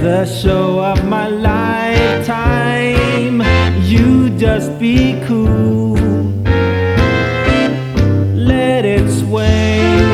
the show of my lifetime. You just be cool, let it swing.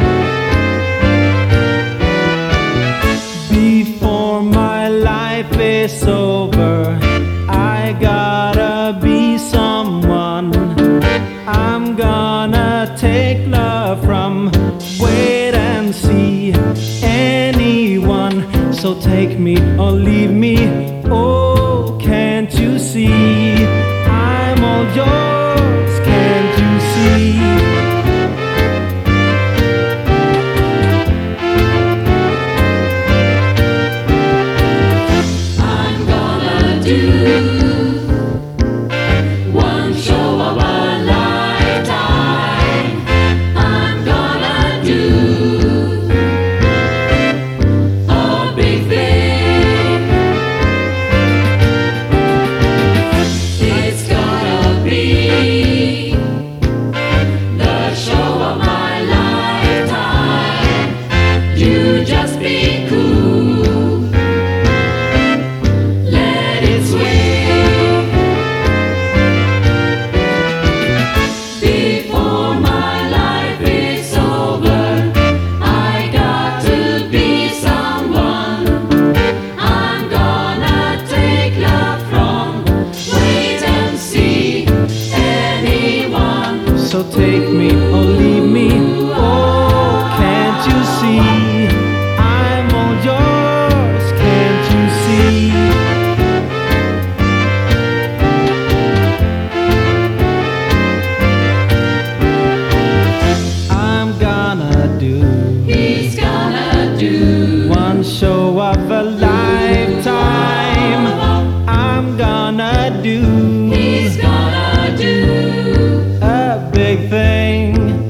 Before my life is over, I gotta be someone. I'm gonna take love from wait and see anyone. So take me or leave me, oh, can't you see? I'm all yours, can't you see? I'm gonna do one show of a lifetime. I'm gonna do a big thing. It's gotta be the show of my lifetime. You just be cool, let it swing. Before my life is over, I got to be someone. I'm gonna take love from wait and see anyone. So take me or leave me, oh, can't you see? I'm all yours, can't you see? I'm gonna do He's gonna do one show of a lifetime. I'm gonna do He's gonna do a big thing.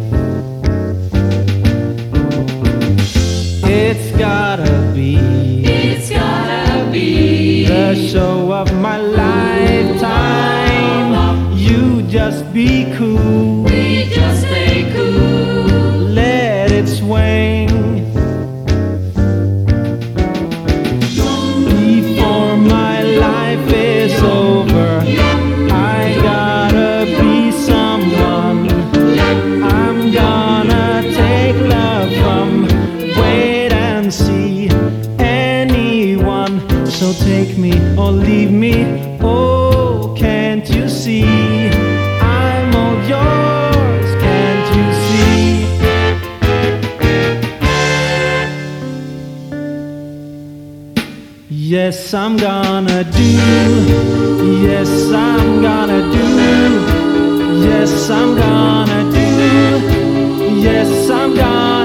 It's gotta be It's gotta be the show of my lifetime. You just be cool, We just stay cool, let it swing. Before my life is over, I gotta be someone. I'm gonna take love from wait and see anyone. So take me or leave me, oh, can't you see? I'm all yours, can't you see? Yes, I'm gonna do. Yes, I'm gonna do. Yes, I'm gonna do. Yes, I'm gonna